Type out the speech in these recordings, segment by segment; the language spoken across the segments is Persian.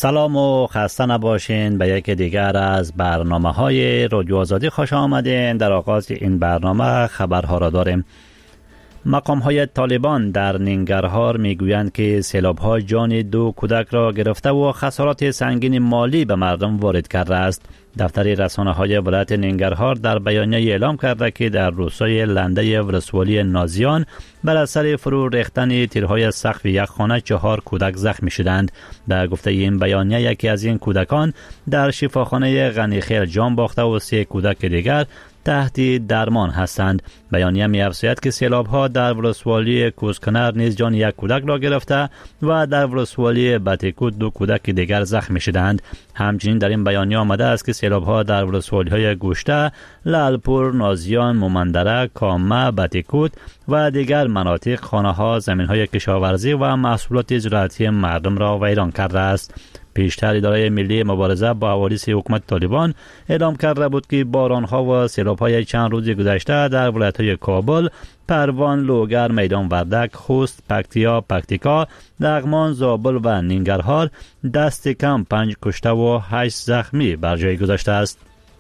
سلام و خسته نباشین. به یک دیگر از برنامه‌های رادیو آزادی خوش آمدین. در آغاز این برنامه خبرها را داریم. مقام‌های طالبان در ننگرهار میگویند که سیلاب‌ها جان 2 کودک را گرفته و خسارات سنگین مالی به مردم وارد کرده است. دفتر رسانه‌های ولایت ننگرهار در بیانیه اعلام کرده که در روستای لنده ولسوالی نازیان بر اثر فرو ریختن تیرهای سقف یک خانه 4 کودک زخمی شدند. به گفته این بیانیه یکی از این کودکان در شفاخانه غنیخیل جان باخته و 3 کودک دیگر تحت درمان هستند. بیانیه می‌افزاید که سیلاب‌ها در ولسوالی کوسکنر نیز جان 1 کودک را گرفته و در ولسوالی بتیکوت 2 کودک دیگر زخمی شدند. همچنین در این بیانیه آمده است که سیلاب‌ها در ولسوالی‌های گوشته، لالپور، نازیان، مومندره، کامه، بتیکوت و دیگر مناطق خانه‌ها، زمین‌های کشاورزی و محصولات زراعتی مردم را ویران کرده است. پیشتر اداره ملی مبارزه با حوادث حکومت طالبان اعلام کرده بود که باران‌ها و سیلاب‌های چند روز گذشته در ولایت‌های کابل، پروان، لوگر، میدان وردک، خوست، پکتیکا، لغمان، زابل و ننگرهار دست کم 5 کشته و 8 زخمی بر جای گذاشته است.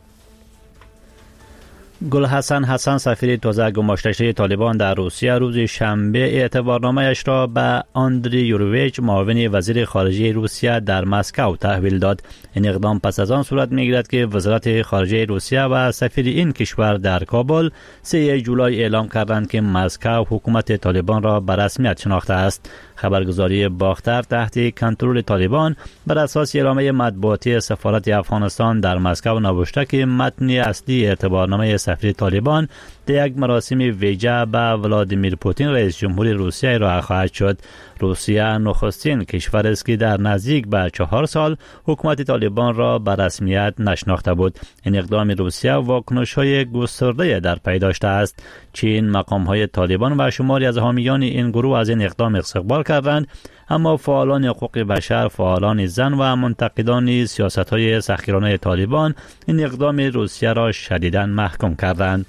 گل حسن سفیر تازه گماشته طالبان در روسیه روز شنبه اعتبارنامه‌اش را به آندری یوروویچ معاون وزیر خارجه روسیه در مسکو تحویل داد. این اقدام پس از آن صورت می‌گیرد که وزارت خارجه روسیه و سفیر این کشور در کابل 3 جولای اعلام کردند که مسکو حکومت طالبان را به رسمیت شناخته است. خبرگزاری باختر تحت کنترل طالبان بر اساس اعلامیه مطبوعاتی سفارت افغانستان در مسکو نوشته که متن اصلی اعتبارنامه سفیر طالبان در یک مراسم ویژه به ولادیمیر پوتین رئیس جمهور روسیه ارائه خواهد شد. روسیه نخستین کشور است که در نزدیک به 4 سال حکومت طالبان را به رسمیت نشناخته بود. این اقدام روسیه واکنش‌های گسترده در پی داشته است. چین، مقام‌های طالبان و شماری از حامیان این گروه از این اقدام استقبال کردند، اما فعالان حقوق بشر، فعالان زن و منتقدان سیاست‌های سختگیرانه طالبان این اقدام روسیه را شدیداً محکوم کردند.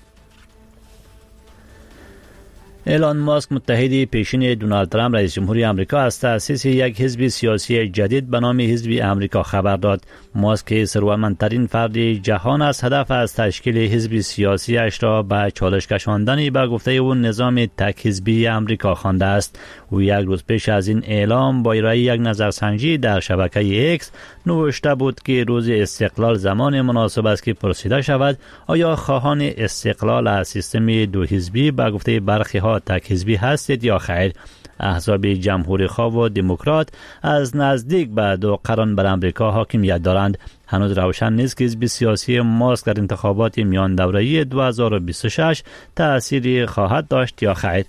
ایلان ماسک متحد پیشین دونالد ترامپ رئیس جمهوری آمریکا از تأسیس یک حزب سیاسی جدید به نام حزب آمریکا خبر داد. ماسک ثروتمندترین فرد جهان است هدف از تشکیل حزب سیاسی اش را به چالش کشاندن به گفته او نظام تک حزبی آمریکا خوانده است. او یک روز پیش از این اعلام با ارائه یک نظرسنجی در شبکه ایکس نوشته بود که روز استقلال زمان مناسب است که پرسیده شود آیا خواهان استقلال از سیستم 2 حزبی به گفته برخی ها تک حزبی هستید یا خیر. احزاب جمهوری خواه و دموکرات از نزدیک به 2 قرن بر امریکا حاکمیت دارند. هنوز روشن نیست که حزب سیاسی ماسک در انتخابات میان دوره‌ای 2026 تأثیری خواهد داشت یا خیر.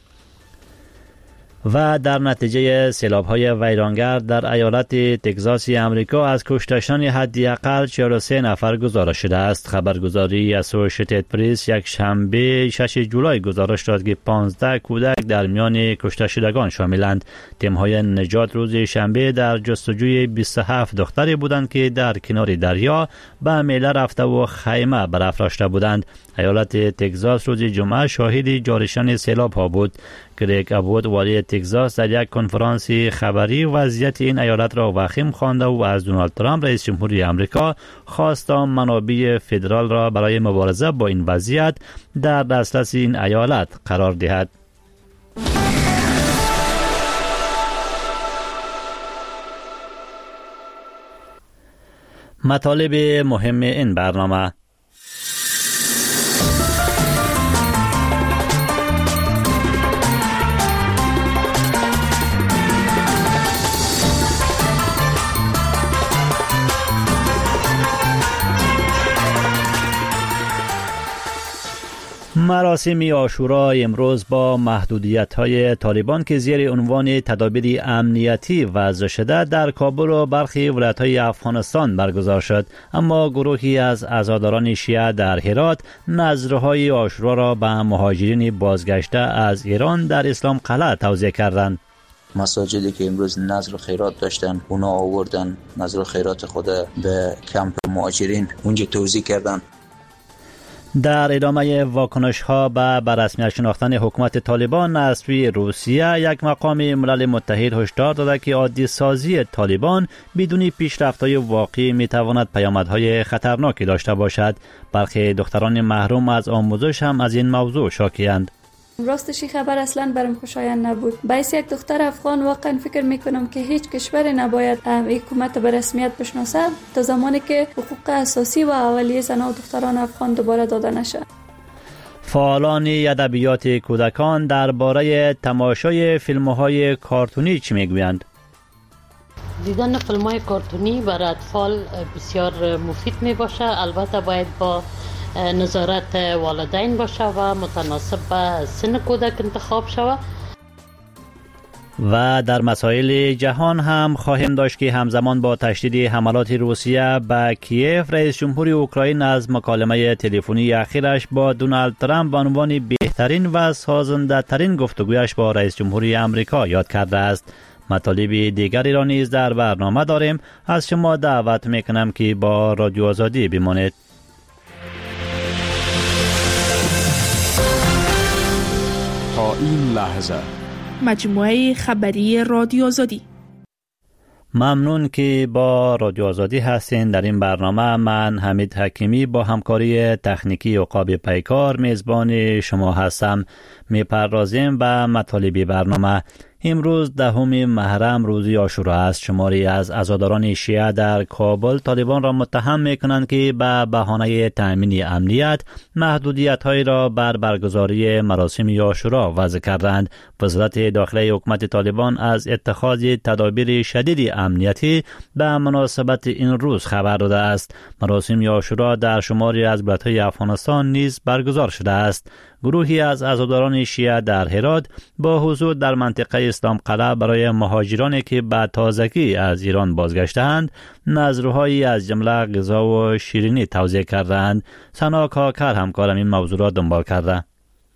و در نتیجه سیلاب‌های ویرانگر در ایالت تگزاس امریکا از کشتشان حداقل 43 نفر گزارش شده است. خبرگزاری اسوسییتد پرس یک شنبه 6 جولای گزارش داد که 15 کودک در میان کشته شدگان شاملند. تیم‌های نجات روز شنبه در جستجوی 27 دختری بودند که در کنار دریا به میله رفته و خیمه برافراشته بودند. ایالت تگزاس روز جمعه شاهد جارشن سیلاب‌ها بود. گریگ ابوت والی تگزاس در یک کنفرانس خبری وضعیت این ایالت را وخیم خوانده و از دونالد ترامپ رئیس جمهوری آمریکا خواست منابع فدرال را برای مبارزه با این وضعیت در دسترس این ایالت قرار دهد. مطالب مهم این برنامه: مراسم عاشورا امروز با محدودیت‌های طالبان که زیر عنوان تدابیر امنیتی وضع شده در کابل و برخی ولایت‌های افغانستان برگزار شد، اما گروهی از عزاداران شیعه در هرات نذرهای عاشورا را به مهاجرین بازگشته از ایران در اسلام قلعه توزیع کردند. مساجدی که امروز نذر خیرات داشتن اونا آوردن نذر خیرات خود به کمپ مهاجرین اونجا توزیع کردن. در ادامه واکنش ها به رسمیت شناختن حکومت طالبان از سوی روسیه، یک مقام ملل متحد هشدار داده که عادی سازی طالبان بدون پیشرفت‌های واقعی میتواند پیامدهای خطرناکی داشته باشد. برخی دختران محروم از آموزش هم از این موضوع شاکی‌اند. راستشی خبر اصلا برام خوشایند نبود. باعث یک دختر افغان واقعا فکر میکنم که هیچ کشور نباید حکومت به رسمیت بشناسه تا زمانی که حقوق اساسی و اولیه زن و دختران افغان دوباره داده نشه. فعالان ادبیات کودکان درباره تماشای فیلم‌های کارتونی چی میگویند؟ دیدن فیلم‌های کارتونی برای اطفال بسیار مفید می باشه. البته باید با نظارت والدین باشه و متناسب به سن کودک انتخاب شود. و در مسائل جهان هم خواهیم داشت که همزمان با تشدید حملات روسیه به کیف، رئیس جمهوری اوکراین از مکالمه تلفنی اخیرش با دونالد ترامپ به عنوان بهترین و سازنده ترین گفتگویش با رئیس جمهوری امریکا یاد کرده است. مطالب دیگری را نیز در برنامه داریم. از شما دعوت میکنم که با رادیو آزادی بمانید. تا این لحظه مجموعه خبری رادیو آزادی. ممنون که با رادیو آزادی هستین. در این برنامه من حمید حکیمی با همکاری تکنیکی عقاب پیکار میزبان شما هستم. میپردازیم به مطالب برنامه. امروز 10 محرم روز عاشورا است. شماری از عزاداران شیعه در کابل طالبان را متهم میکنند که به بهانه تامین امنیت محدودیت‌هایی را بر برگزاری مراسم عاشورا وضع کردند. وزارت داخله حکومت طالبان از اتخاذ تدابیر شدید امنیتی به مناسبت این روز خبر داده است. مراسم عاشورا در شماری از ولایت‌های افغانستان نیز برگزار شده است. گروهی از عزاداران شیعه در هرات با حضور در منطقه اسلام قلعه برای مهاجرانی که به تازگی از ایران بازگشتند نذرهایی از جمله غذا و شیرینی توزیع کردند. سنا کاکر همکارم این موضوع را دنبال کرده.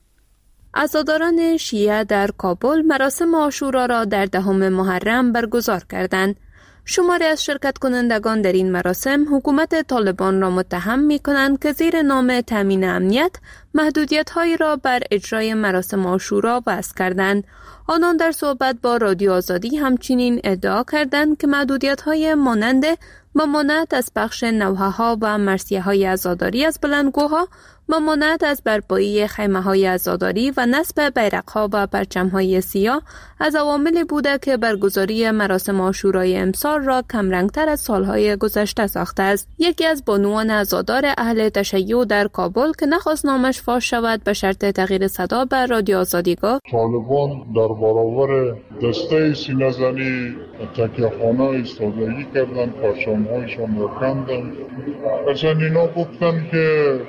عزاداران شیعه در کابل مراسم عاشورا را در 10 محرم برگزار کردند. شماری از شرکت کنندگان در این مراسم حکومت طالبان را متهم می کنند که زیر نام تامین امنیت محدودیت‌هایی را بر اجرای مراسم عاشورا وضع کردند. آنان در صحبت با رادیو آزادی همچنین ادعا کردند که محدودیت‌های مانند ممانعت از پخش نوحه‌ها و مرثیه‌های عزاداری از بلندگوها، ممانعت از برپایی خیمه‌های عزاداری و نصب بیرق‌ها و پرچم‌های سیاه از عواملی بوده که برگزاری مراسم عاشورای امسال را کمرنگ‌تر از سال‌های گذشته ساخته است. یکی از بانوان عزادار اهل تشیع در کابل که نخواست نامش فاش شود به شرط تغییر صدا به رادیو آزادی گفت: طالبان در برابر دسته سینه‌زنی تکیه‌خانه ایستادگی کردند، پرچم‌هایشان را کندند. اصلا اینا گفتن که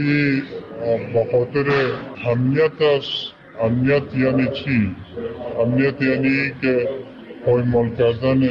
به خاطر امنیت است. امنیت یعنی چی؟ امنیت یعنی که پایمال کردن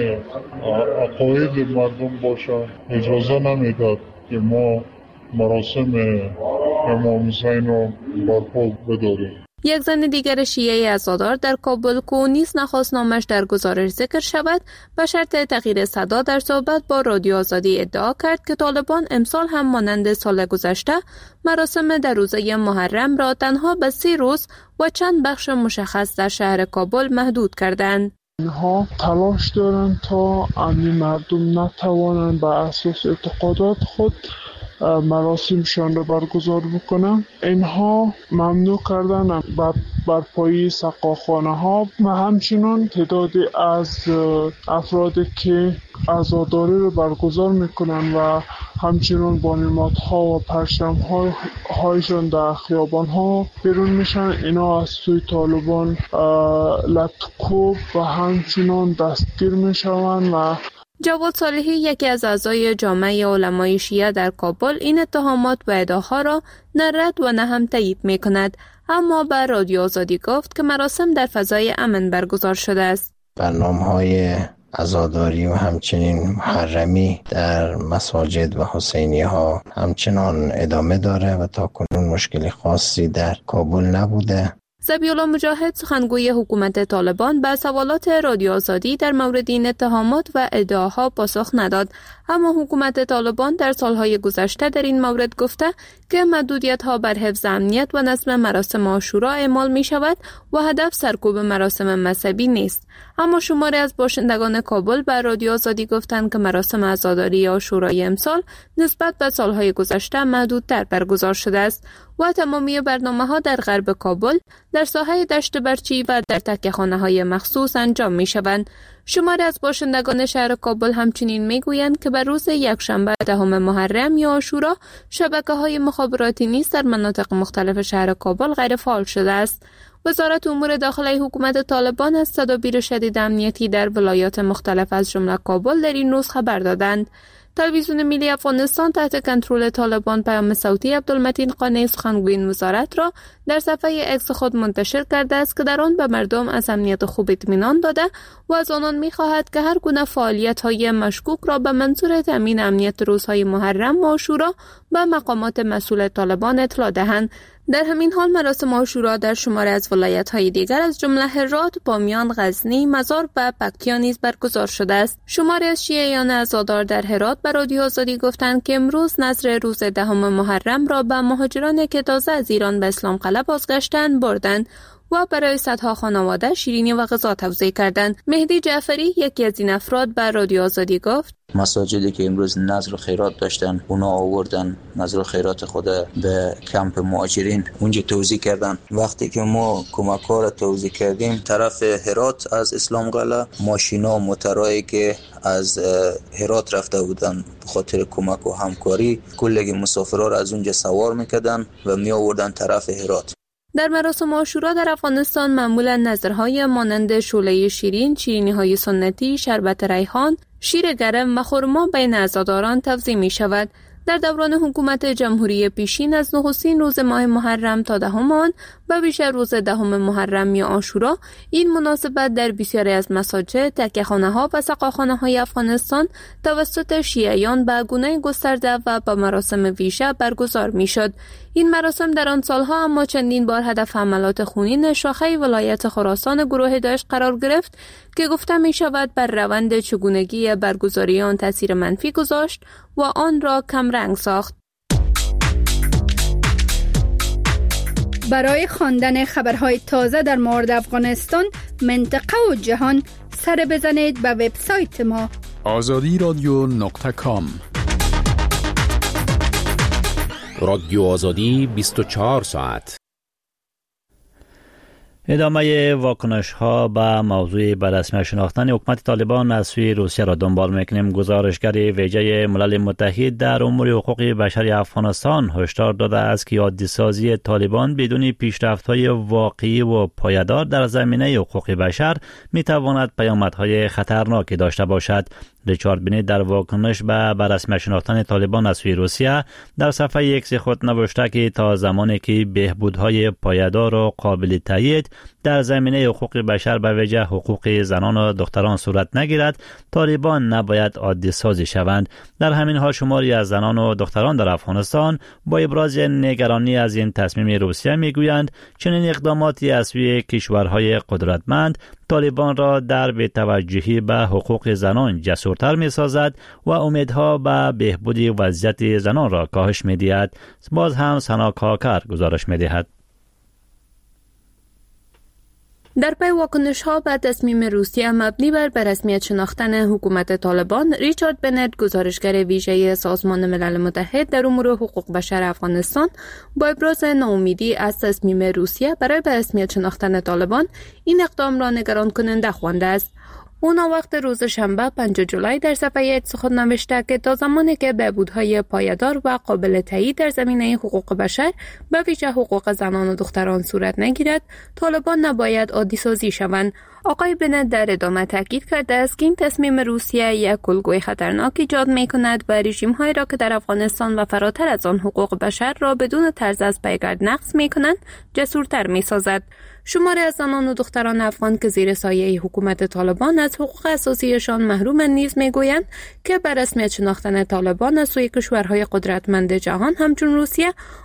عقاید مردم باشه. اجازه نمیداد که ما مراسم امام حسین رو برپا بداریم. یک زن دیگر شیعه عزادار در کابل که نیز نخواست نامش در گزارش ذکر شود به شرط تغییر صدا در صحبت با رادیو آزادی ادعا کرد که طالبان امسال هم مانند سال گذشته مراسم در روزه محرم را تنها به 3 روز و چند بخش مشخص در شهر کابل محدود کردند. اینها تلاش دارند تا امنی مردم نتوانند بر اساس اعتقادات خود مراسمشان را برگزار بکنند. اینها ممنوع کردن برپایی سقاخانه ها و همچنین تعدادی از افرادی که عزاداری را برگزار میکنند و همچنین با نمادها و پرچم هایشان در خیابان ها بیرون میشن. اینا از سوی طالبان لطکوب و همچنین دستگیر میشوند. و جواد صالحی یکی از اعضای جامعه علمای شیعه در کابل این اتهامات و ادعاها را نه رد و نه هم تایید می‌کند، اما به رادیو آزادی گفت که مراسم در فضای امن برگزار شده است. برنامه‌های عزاداری و همچنین محرمی در مساجد و حسینیه ها همچنان ادامه داره و تا کنون مشکلی خاصی در کابل نبوده. ذبیحالله مجاهد سخنگوی حکومت طالبان به سوالات رادیو آزادی در مورد این اتهامات و ادعاها پاسخ نداد، اما حکومت طالبان در سالهای گذشته در این مورد گفته که محدودیت‌ها بر حفظ امنیت و نظم مراسم عاشورا اعمال می شود و هدف سرکوب مراسم مذهبی نیست. اما شماری از باشندگان کابل به رادیو آزادی گفتند که مراسم عزاداری عاشورای امسال نسبت به سالهای گذشته محدودتر برگزار شده است و تمامی برنامه‌ها در غرب کابل در ساحه دشت برچی و در تکیه‌خانه‌های مخصوص انجام می‌شوند. شماری از باشندگان شهر کابل همچنین می‌گویند که بر روز یکشنبه 10 محرم یا عاشورا شبکه‌های مخابراتی نیز در مناطق مختلف شهر کابل غیر فعال شده است. وزارت امور داخلی حکومت طالبان از تدابیر شدید امنیتی در ولایات مختلف از جمله کابل در این روز خبر دادند. تلویزیون ملی افغانستان تحت کنترل طالبان پیام صوتی عبدالمتین قانی سخنگوی این وزارت را در صفحه اکس خود منتشر کرده است که در آن به مردم از امنیت خوب اطمینان داده و از آنان می‌خواهد که هر گونه فعالیت‌های مشکوک را به منظور تامین امنیت روزهای محرم و عاشورا به مقامات مسئول طالبان اطلاع دهند. در همین حال مراسم عاشورا در شماری از ولایت‌های دیگر از جمله هرات، بامیان، غزنی، مزار و پکتیا نیز برگزار شده است. شماری از شیعیان عزادار در هرات به رادیو آزادی گفتند که امروز نذر روز 10 محرم را به مهاجرانی که تازه از ایران به اسلام قلعه بازگشتند بردند و برای صدها خانواده شیرینی و غذا توزیع کردند. مهدی جعفری یکی از این افراد به رادیو آزادی گفت: مساجدی که امروز نذر و خیرات داشتن اونا آوردن نذر و خیرات خود به کمپ مهاجرین اونجا توزیع کردن. وقتی که ما کمک‌ها را توزیع کردیم طرف هرات از اسلام قلعه ماشینا موترایی که از هرات رفته بودن به خاطر کمک و همکاری کلی مسافرها را از اونجا سوار میکردن و می آوردن طرف هرات. در مراسم عاشورا در افغانستان معمولا نظرهای مانند شوله شیرین، شیرینی‌های سنتی، شربت ریحان، شیر گرم و خرما بین عزاداران توزیع می شود. در دوران حکومت جمهوری پیشین از نخستین روز ماه محرم تا 10 آن و بیشتر روز 10 محرم یا عاشورا این مناسبت در بسیاری از مساجد، تکیه‌خانه‌ها و سقاخانه‌های افغانستان توسط شیعیان به گونه گسترده و با مراسم ویژه برگزار می‌شد. این مراسم در آن سالها اما چندین بار هدف حملات خونین شاخه ولایت خراسان گروه داعش قرار گرفت که گفته می شود بر روند چگونگی برگزاری آن تاثیر منفی گذاشت و آن را کم رنگ ساخت. برای خواندن خبرهای تازه در مورد افغانستان، منطقه و جهان سر بزنید به وبسایت ما azadiradio.com. رادیو آزادی 24 ساعت. ادامه واکنش ها به موضوع به رسمی شناختن حکومت طالبان از سوی روسیه را دنبال میکنیم. گزارشگر ویژه ملل متحد در امور حقوق بشر افغانستان هشدار داده است که عادی‌سازی طالبان بدون پیشرفت‌های واقعی و پایدار در زمینه حقوق بشر میتواند پیامدهای خطرناکی داشته باشد. ریچارد بنیت در واکنش به رسمی شناختن طالبان از سوی روسیه در صفحه اکس خود نوشته که تا زمانی که بهبودهای پایدار و قابل تایید در زمینه حقوق بشر به ویژه حقوق زنان و دختران صورت نگیرد، طالبان نباید عادی سازی شوند. در همین حال شماری از زنان و دختران در افغانستان با ابراز نگرانی از این تصمیم روسیه میگویند چنین اقداماتی از سوی کشورهای قدرتمند طالبان را در بی‌توجهی به حقوق زنان جسورتر می‌سازد و امیدها به بهبود وضعیت زنان را کاهش می‌دهد. باز هم سنا کاکر گزارش می‌دهد. در پی واکنش‌ها به تصمیم روسیه مبنی بر رسمیت شناختن حکومت طالبان، ریچارد بنت گزارشگر ویژه سازمان ملل متحد در امور حقوق بشر افغانستان با ابراز ناامیدی از تصمیم روسیه برای رسمیت شناختن طالبان این اقدام را نگران کننده خوانده است. اونا وقت روز شنبه 5 جولای در صفحه اکس خود نوشته که تا زمانی که بهبودهای پایدار و قابل تایید در زمینه حقوق بشر به ویژه حقوق زنان و دختران صورت نگیرد، طالبان نباید عادی سازی شوند. آقای بنت در ادامه تاکید کرده است که این تصمیم روسیه یک الگوی خطرناک ایجاد می‌کند و رژیم‌هایی را که در افغانستان و فراتر از آن حقوق بشر را بدون طرز از پیگرد نقض می‌کنند جسورتر می‌سازد. شماری از زنان و دختران افغان که زیر سایه حکومت طالبان از حقوق اساسیشان محرومند نیز میگویند که بر رسمیت شناختن طالبان از سوی کشورهای قدرتمند جهان همچون روسیه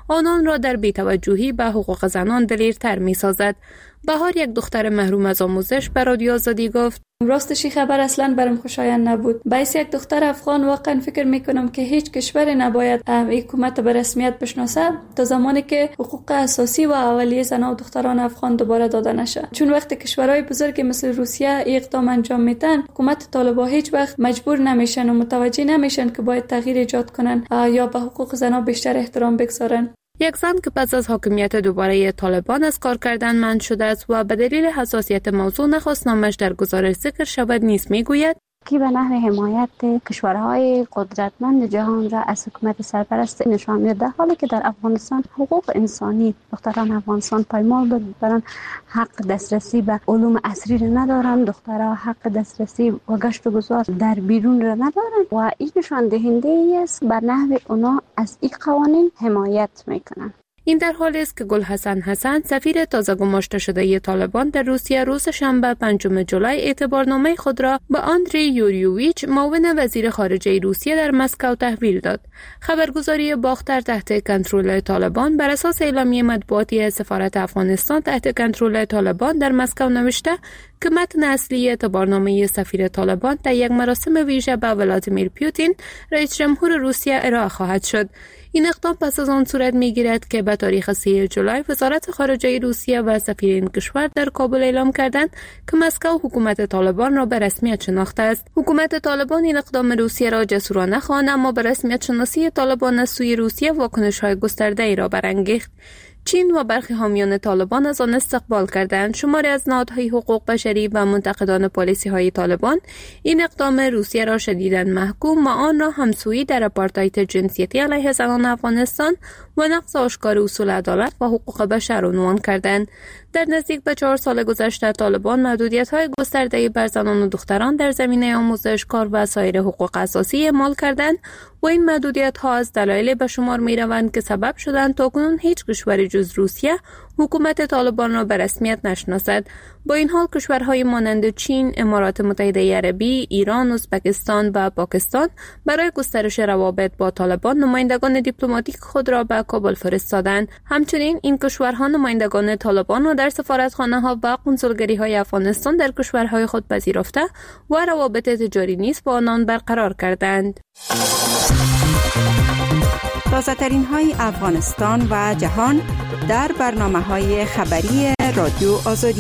آنان را در بی‌توجهی به حقوق زنان دلیرتر می‌سازد. بهار، یک دختر محروم از آموزش، به رادیو آزادی گفت: راستش خبر اصلا برام خوشایند نبود. باعث یک دختر افغان واقعا فکر میکنم که هیچ کشوری نباید حکومت به رسمیت بشناسه تا زمانی که حقوق اساسی و اولیه زنان و دختران افغان دوباره داده نشه. چون وقتی کشورهای بزرگی مثل روسیه اقدام انجام میدن، حکومت طالبان هیچ وقت مجبور نمیشن و متوجه نمیشن که باید تغییر ایجاد کنن یا به حقوق زنان بیشتر احترام بگذارن. یک زن که پس از حاکمیت دوباره طالبان از کار کردن منع شده است و به دلیل حساسیت موضوع نخواست نامش در گزارش ذکر شود نیز میگوید که به نحو حمایت کشورهای قدرتمند جهان را از حکومت سرپرست نشان می‌دهد، حالی که در افغانستان حقوق انسانی دختران افغانستان پایمال دارند، حق دسترسی به علوم عصری را ندارند، دخترها حق دسترسی و گشت و گذار در بیرون را ندارند و این نشان دهنده است به نحو اونا از این قوانین حمایت میکنند. این در حالی است که گلحسن حسن، سفیر تازه گماشته شده طالبان در روسیه، روز شنبه 5 جولای اعتبارنامه خود را به آندری یوریوویچ، معاون وزیر خارجه روسیه، در مسکو تحویل داد. خبرگزاری باختر تحت کنترل طالبان بر اساس اعلامیه مطبوعاتی سفارت افغانستان تحت کنترل طالبان در مسکو نوشته که متن اصلی اعتبارنامه سفیر طالبان در یک مراسم ویژه به ولادیمیر پوتین، رئیس جمهور روسیه، ارائه خواهد شد. این اقدام پس از آن صورت می‌گیرد که به تاریخ 3 جولای وزارت خارجه روسیه و سفیر این کشور در کابل اعلام کردند که مسکو حکومت طالبان را به رسمیت شناخته است. حکومت طالبان این اقدام روسیه را جسورانه خواند، اما به رسمیت شناسی طالبان از سوی روسیه واکنش‌های گسترده‌ای را برانگیخت. چین و برخی حامیان طالبان از آن استقبال کردند. شماری از نهادهای حقوق بشری و منتقدان پالیسی‌های طالبان این اقدام روسیه را شدیداً محکوم و آن را همسویی در آپارتاید جنسیتی علیه زنان افغانستان و نقض آشکار اصول عدالت و حقوق بشر عنوان کردند. در نزدیک به 4 سال گذشته طالبان محدودیت‌های گسترده‌ای بر زنان و دختران در زمینه آموزش، کار و سایر حقوق اساسی اعمال کردند و این محدودیت‌ها از دلایل به شمار می‌روند که سبب شدند تاکنون هیچ کشوری جز روسیه حکومت طالبان را به رسمیت نشناسد. با این حال کشورهای مانند چین، امارات متحده عربی، ایران، ازبکستان و پاکستان برای گسترش روابط با طالبان نمایندگان دیپلماتیک خود را به کابل فرستادند. همچنین این کشورها نمایندگان طالبان را در سفارتخانه‌ها و قنسولگری‌های افغانستان در کشورهای خود پذیرفته و روابط تجاری نیز با آنان برقرار کردند. تازه‌ترین های افغانستان و جهان در برنامه‌های خبری رادیو آزادی.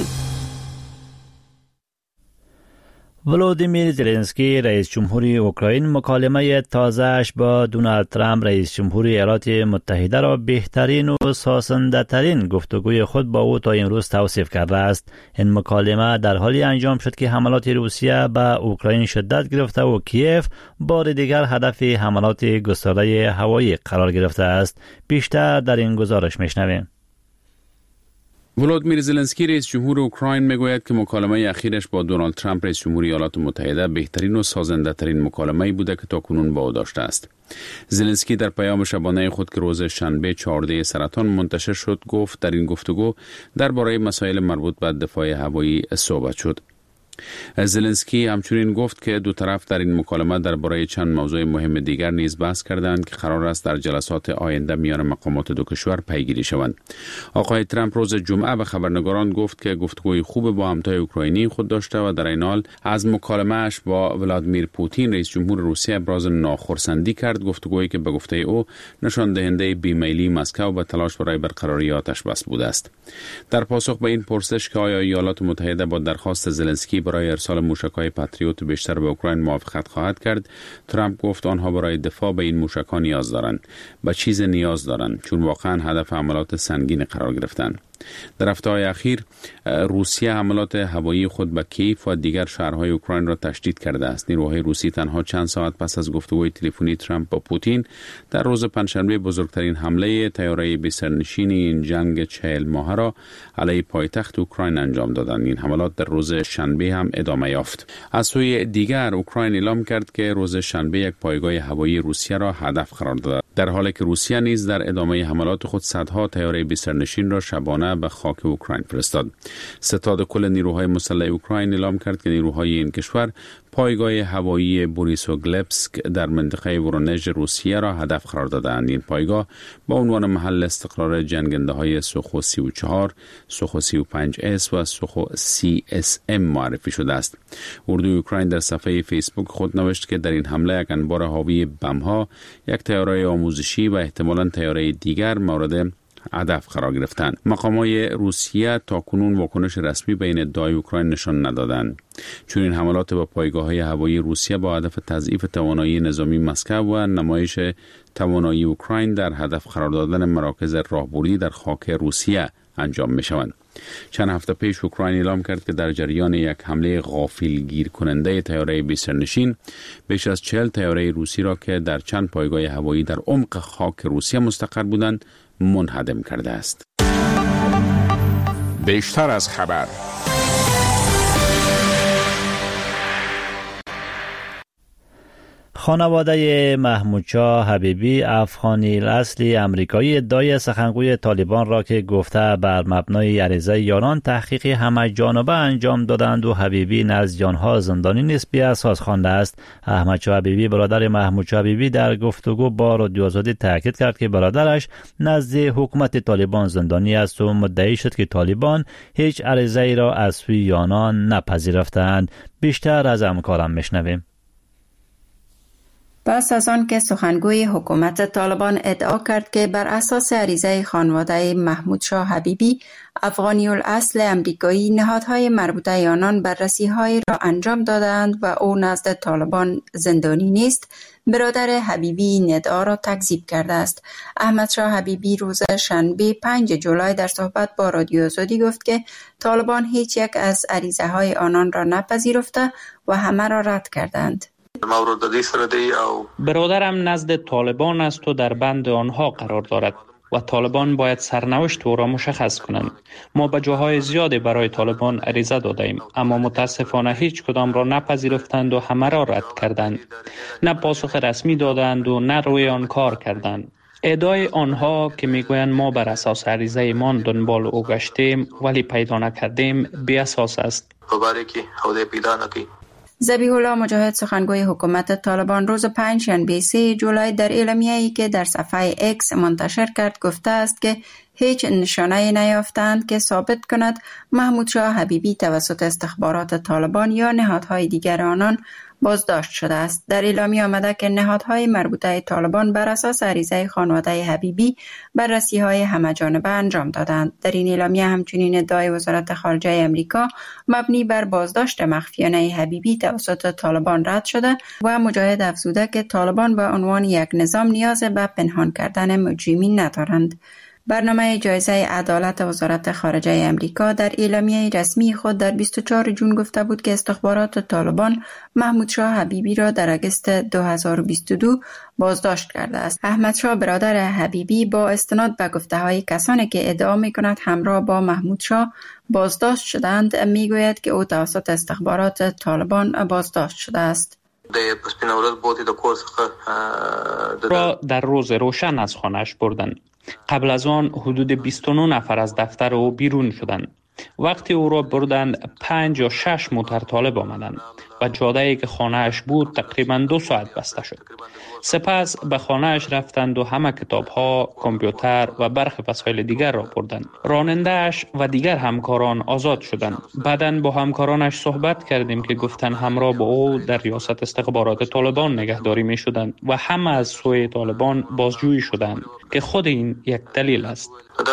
ولودیمیر زلنسکی، رئیس جمهوری اوکراین، مکالمه تازه‌اش با دونالد ترامپ، رئیس جمهوری ایالات متحده را بهترین و سازنده ترین گفتگوی خود با او تا امروز توصیف کرده است. این مکالمه در حالی انجام شد که حملات روسیه به اوکراین شدت گرفته و کیف بار دیگر هدف حملات گسترده هوایی قرار گرفته است. بیشتر در این گزارش میشنویم. ولودیمیر زلنسکی، رئیس جمهور اوکراین، میگوید که مکالمه اخیرش با دونالد ترامپ، رئیس جمهوری ایالات متحده، بهترین و سازنده ترین مکالمه‌ای بوده که تاکنون با او داشته است. زلنسکی در پیام شبانه خود که روز شنبه 14 سرطان منتشر شد گفت در این گفتگو درباره مسائل مربوط به دفاع هوایی صحبت شد. زلنسکی همچنین گفت که دو طرف در این مکالمه درباره چند موضوع مهم دیگر نیز بحث کردند که قرار است در جلسات آینده میان مقامات دو کشور پیگیری شوند. آقای ترامپ روز جمعه به خبرنگاران گفت که گفتگوی خوب با همتای اوکراینی خود داشته و در این حال از مکالمه‌اش با ولادیمیر پوتین، رئیس جمهور روسیه، ابراز ناخرسندی کرد. گفتگویی که به گفته او نشان دهنده بیمیلی مسکو به تلاش برای برقراری آتش بس بوده است. در پاسخ به این پرسش که آیا ایالات متحده با درخواست زلنسکی برای ارسال موشک‌های پاتریوت بیشتر به اوکراین موافقت خواهد کرد، ترامپ گفت آنها برای دفاع به این موشک‌ها نیاز دارند. به چیز نیاز دارند چون واقعا هدف حملات سنگین قرار گرفتند. در هفته‌های اخیر روسیه حملات هوایی خود به کیف و دیگر شهرهای اوکراین را تشدید کرده است. نیروهای روسی تنها چند ساعت پس از گفتگوی تلفنی ترامپ با پوتین در روز پنجشنبه بزرگترین حمله طیاره بی‌سرنشین این جنگ 40 ماهه را علیه پایتخت اوکراین انجام دادند. این حملات در روز شنبه هم ادامه یافت. از سوی دیگر اوکراین اعلام کرد که روز شنبه یک پایگاه هوایی روسیه را هدف قرار داد، در حالی که روسیه نیز در ادامه حملات خود صدها طیاره بی‌سرنشین را شبانه جانانه به خاک اوکراین فرستاد. ستاد کل نیروهای مسلح اوکراین اعلام کرد که نیروهای این کشور پایگاه هوایی بوریسوگلبسک در منطقه ورونژ روسیه را هدف قرار دادند. این پایگاه با عنوان محل استقرار جنگنده‌های سوخو 34، سوخو 35S و سوخو CSM معرفی شده است. اردوی اوکراین در صفحه فیسبوک خود نوشت که در این حمله یک انبار حاوی بم‌ها، یک طیاره آموزشی و احتمالاً طیاره دیگر مورد هدف قرار گرفتند. مقامات روسیه تاکنون واکنش رسمی به این ادعای اوکراین نشان ندادند. چون این حملات با پایگاه‌های هوایی روسیه با هدف تضعیف توانایی نظامی مسکو و نمایش توانایی اوکراین در هدف قرار دادن مراکز راهبردی در خاک روسیه انجام می‌شوند. چند هفته پیش اوکراین اعلام کرد که در جریان یک حمله غافلگیر کننده طیاره بی‌سرنشین بیش از 40 طیاره روسی را که در چند پایگاه هوایی در عمق خاک روسیه مستقر بودند منهدم کرده است. بیشتر از خبر. خانواده محمود شاه حبیبی افغانی اصلی امریکایی ادعای سخنگوی طالبان را که گفته بر مبنای عریضه یاران تحقیق همه جانبه انجام دادند و حبیبی نزد آنها زندانی نیست بی اساس خوانده است. احمد شاه حبیبی برادر محمود شاه حبیبی در گفتگو با رادیو آزادی تاکید کرد که برادرش نزد حکومت طالبان زندانی است و مدعی شد که طالبان هیچ عریضه ای را از سوی آنان نپذیرفتند. بیشتر از همکارم میشنویم. پس از آن که سخنگوی حکومت طالبان ادعا کرد که بر اساس عریضه خانواده محمود شاه حبیبی افغانی الاصل امریکایی نهادهای مربوطه آنان بررسی‌هایی را انجام دادند و او نزد طالبان زندانی نیست، برادر حبیبی این ادعا را تکذیب کرده است. احمد شاه حبیبی روز شنبه 5 جولای در صحبت با رادیو آزادی گفت که طالبان هیچ یک از عریضه‌های آنان را نپذیرفته و همه را رد کردند. برادرم نزد طالبان است و در بند آنها قرار دارد و طالبان باید سرنوشت او را مشخص کنند. ما به جاهای زیادی برای طالبان عریضه دادیم اما متاسفانه هیچ کدام را نپذیرفتند و همه را رد کردند. نه پاسخ رسمی دادند و نه روی آن کار کردند. ادعای آنها که میگویند ما بر اساس عریضه ایمان دنبال او گشتیم ولی پیدا نکردیم بی اساس است. ذبیح الله مجاهد سخنگوی حکومت طالبان روز 5 جولای در اعلامیه‌ای که در صفحه اکس منتشر کرد گفته است که هیچ نشانه‌ای نیافتند که ثابت کند محمود شاه حبیبی توسط استخبارات طالبان یا نهادهای دیگر آنان بازداشت شده است. در اعلامیه آمده که نهادهای مربوطه طالبان بر اساس عریضه خانواده حبیبی بررسی‌های همه‌جانبه انجام دادند. در این اعلامیه همچنین ادعای وزارت خارجه امریکا مبنی بر بازداشت مخفیانه حبیبی توسط طالبان رد شده و مجاهد افزوده که طالبان به عنوان یک نظام نیاز به پنهان کردن مجرمین ندارند. برنامه جایزه عدالت وزارت خارجه امریکا در اعلامیه رسمی خود در 24 جون گفته بود که استخبارات طالبان محمود شاه حبیبی را در اگست 2022 بازداشت کرده است. احمد شاه برادر حبیبی با استناد به گفته‌های کسانی که ادعا می‌کند همراه با محمود شاه بازداشت شدند میگوید که او توسط استخبارات طالبان بازداشت شده است. را در روز روشن از خانه‌اش بردند. قبل از آن حدود 29 نفر از دفتر او بیرون شدند. وقتی او را بردند 5 یا 6 موتر طالب آمدند و جاده‌ای که خانه‌اش بود تقریباً 2 ساعت بسته شد. سپس به خانه‌اش رفتند و همه کتاب‌ها، کامپیوتر و برخی وسایل دیگر را بردند. راننده‌اش و دیگر همکاران آزاد شدند. بعداً با همکارانش صحبت کردیم که گفتند همراه با او در ریاست استخبارات طالبان نگهداری می‌شدند و همه از سوی طالبان بازجویی شدند که خود این یک دلیل است.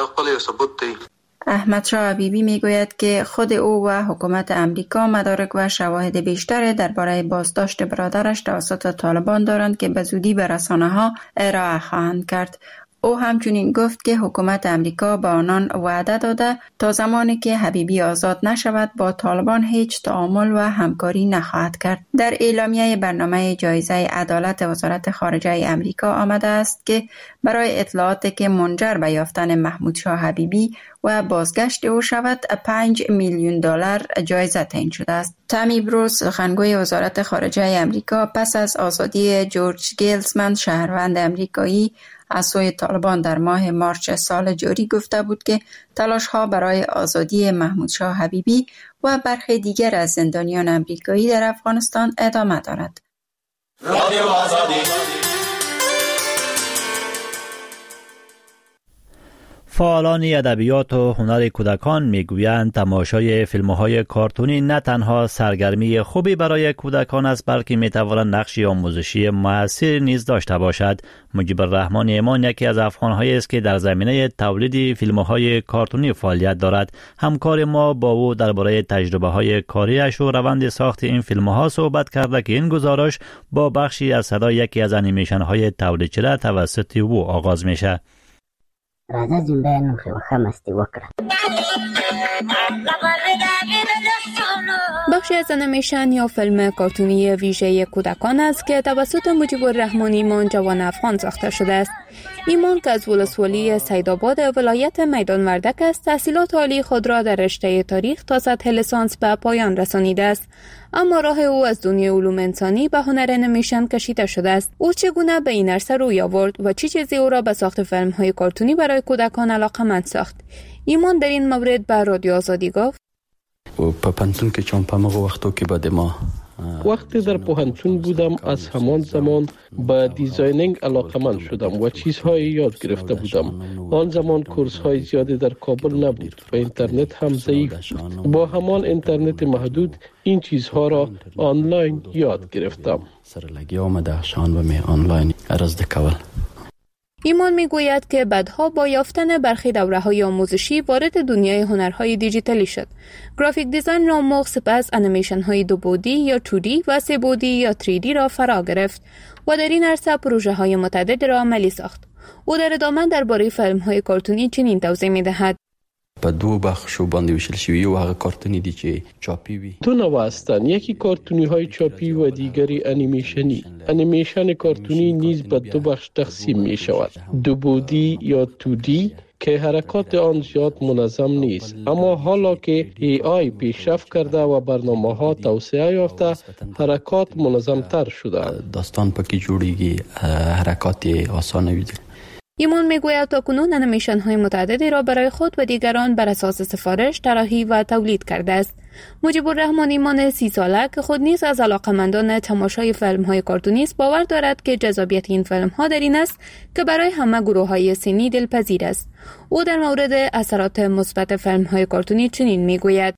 احمد شاه حبیبی میگوید که خود او و حکومت امریکا مدارک و شواهد بیشتر درباره بازداشت برادرش توسط طالبان دارند که به زودی به رسانه‌ها ارائه خواهند کرد. او همچنین گفت که حکومت امریکا به آنان وعده داده تا زمانی که حبیبی آزاد نشود با طالبان هیچ تعامل و همکاری نخواهد کرد. در اعلامیه برنامه جایزه عدالت وزارت خارجه امریکا آمده است که برای اطلاعاتی که منجر به یافتن محمود شاه حبیبی و بازگشت او شود 5 میلیون دلار جایزه تعیین شده است. تامی بروس سخنگوی وزارت خارجه امریکا پس از آزادی جورج گیلزمن شهروند امریکایی از سوی طالبان در ماه مارچ سال جاری گفته بود که تلاش‌ها برای آزادی محمود شاه حبیبی و برخی دیگر از زندانیان امریکایی در افغانستان ادامه دارد. رادیو آزادی. فعالان ادبیات و هنر کودکان میگویند تماشای فیلم‌های کارتونی نه تنها سرگرمی خوبی برای کودکان است بلکه میتواند نقشی آموزشی مؤثر نیز داشته باشد. مجیب الرحمن ایمان یکی از افغان‌هایی است که در زمینه تولید فیلم‌های کارتونی فعالیت دارد. همکار ما با او درباره تجربه‌های کاریش و روند ساخت این فیلم‌ها صحبت کرده که این گزارش با بخشی از صدای یکی از انیمیشن‌های تولید شده توسط او آغاز میشه. راځه جنبه نن خو مستی وکړه. بخشی از انیمیشن یا فیلم کارتونی ویژه کودکان است که توسط مجیب الرحمن ایمان جوان افغان ساخته شده است. ایمان که از ولسوالی سیدآباد ولایت میدان وردک است، تحصیلات عالی خود را در رشته تاریخ تا سطح لیسانس به پایان رسانیده است. اما راه او از دنیای علوم انسانی به هنر انیمیشن کشیده شده است. او چگونه به این عرصه روی آورد و چه چیزی او را به ساخت فیلم‌های کارتونی برای کودکان علاقه‌مند ساخت؟ ایمان در این مورد به رادیو آزادی گفت: په پانتون کې چې په هغه وختو کې بعد ما وقتی در پوهنتون بودم از همان زمان به دیزاینینگ علاقه‌مند شدم و چیزهایی یاد گرفته بودم. آن زمان کورس‌های زیادی در کابل نبود و اینترنت هم ضعیف. با همان اینترنت محدود این چیزها را آنلاین یاد گرفتم. سرلگی آمده شان و می آنلاین ارزده کول. ایمان میگوید که بعدها با یافتن برخی دوره‌های آموزشی وارد دنیای هنرهای دیجیتالی شد. گرافیک دیزاین را موقع سپس انیمیشن‌های 2 بعدی یا 2D و 3 بعدی یا 3D را فرا گرفت و در این عرصه پروژه‌های متعدد را عملی ساخت. او در ادامه درباره فیلم‌های کارتونی چنین توضیح می‌دهد: په دو بخشو باندې ویشل شوی او هغه کارتونی دي چې چاپی وي. دو نوع هستند، یکی کارتونی های چاپی و دیگری انیمیشنی. انیمیشن کارتونی نیز به دو بخش تقسیم می شود: 2 بعدی یا 2D که حرکات آن زیاد منظم نیست، اما حالا که AI پیشرفت کرده و برنامه‌ها توسعه یافته حرکات منظم‌تر شده. داستان پکې جوړیږي، حرکات آسانه وي. ایمان میگوید تاکنون انیمیشن‌های متعددی را برای خود و دیگران بر اساس سفارش طراحی و تولید کرده است. مجیب الرحمن ایمان 30 ساله که خود نیز از علاقه‌مندان تماشای فیلم‌های کارتونی است باور دارد که جذابیت این فیلم‌ها در این است که برای همه گروه‌های سنی دلپذیر است. او در مورد اثرات مثبت فیلم‌های کارتونی چنین میگوید: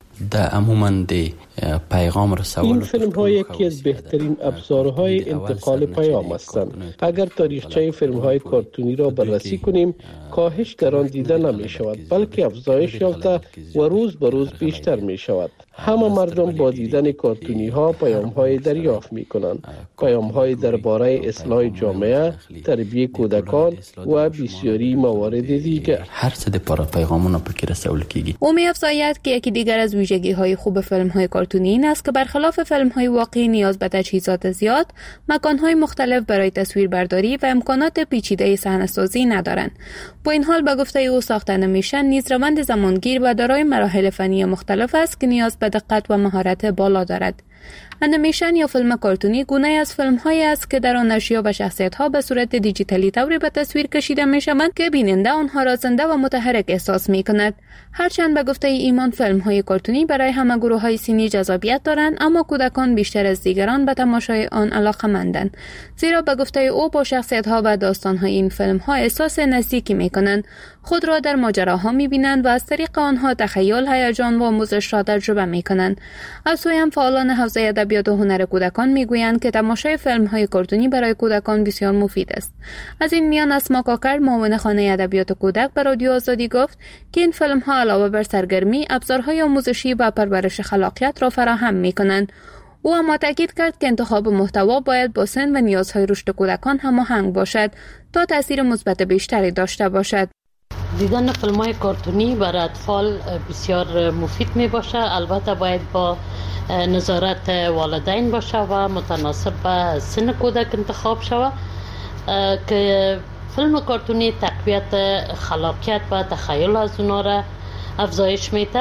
این فیلم‌ها یکی از بهترین ابزارهای انتقال پیام هستند. اگر تاریخچه فیلم‌های کارتونی را بررسی کنیم، کاهش در آن دیده نمی‌شود، بلکه افزایش یافته و روز به روز بیشتر می‌شود. همه مردم با دیدن کارتونی ها پیام های دریافت می کنند، پیام های درباره اصلاح جامعه، تربیت کودکان و بسیاری موارد دیگر. هر څه د پر پیغامونه پکې رسول کیږي. او می افزاید که یکی دیگر از ویژگی های خوب فیلم های کارتونی این است که برخلاف فیلم های واقعی نیاز به تجهیزات زیاد، مکان های مختلف برای تصویربرداری و امکانات پیچیده صحنه‌سازی ندارند. با این حال به گفته او ساخت انیمیشن نیز روند زمانگیر و دارای مراحل فنی مختلف است که نیاز به دقت و مهارت بالا دارد. انیمیشن یا فیلم کارتونی گونه‌ای از فیلم‌هایی است که در آن اشیا و شخصیت‌ها به صورت دیجیتالی طوری به تصویر کشیده می‌شوند که بیننده آنها را زنده و متحرک احساس می‌کند. هرچند به گفته ایمان فیلم‌های کارتونی برای همه گروه‌های سنی جذابیت دارند، اما کودکان بیشتر از دیگران به تماشای آن علاقه‌مندند. زیرا به گفته او با شخصیت‌ها و داستان‌های این فیلم‌ها احساس نزدیکی می‌کنند، خود را در ماجراها می‌بینند و از طریق آنها تخیل، هیجان و آموزش را تجربه می‌کنند. از سوی هم فعالان حوزه ادبیات و هنر کودکان میگویند که تماشای فیلم‌های کارتونی برای کودکان بسیار مفید است. از این میان اسما کاکر، معاون خانه ادبیات کودک، به رادیو آزادی گفت که این فیلم‌ها علاوه بر سرگرمی، ابزارهای آموزشی و پرورش خلاقیت را فراهم می‌کنند. او اما تاکید کرد که انتخاب محتوا باید با سن و نیازهای رشد کودکان هماهنگ باشد تا تاثیر مثبت بیشتری داشته باشد. دیدن فیلم‌های کارتونی برای اطفال بسیار مفید می باشه، البته باید با نظارت والدین باشه و متناسب به سن کودک انتخاب شود که فیلم کارتونی تقویت خلاقیت و تخیل از اونا را افزایش میده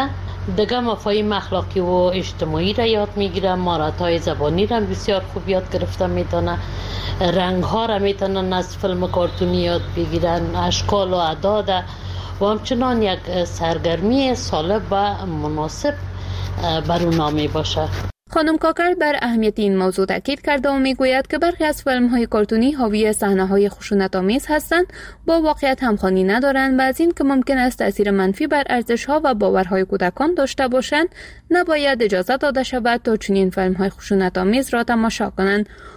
دیگه مفاهیم اخلاقی و اجتماعی را یاد میگیره، مهارت‌های زبانی را بسیار خوب یاد گرفته میتونه، رنگ‌ها را میتونن از فیلم کارتونی یاد بگیرن، اشکال و اعداد و همچنان یک سرگرمی سالم و مناسب برنامه باشه. خانم کاکر بر اهمیت این موضوع تاکید کرده و میگوید که برخی از فیلم‌های کارتونی حاوی صحنه‌های خشونت‌آمیز هستند، با واقعیت همخوانی ندارند و از این که ممکن است تأثیر منفی بر ارزش‌ها و باورهای کودکان داشته باشند، نباید اجازه داده شود تا چنین فیلم‌های خشونت‌آمیز را تماشا کنند.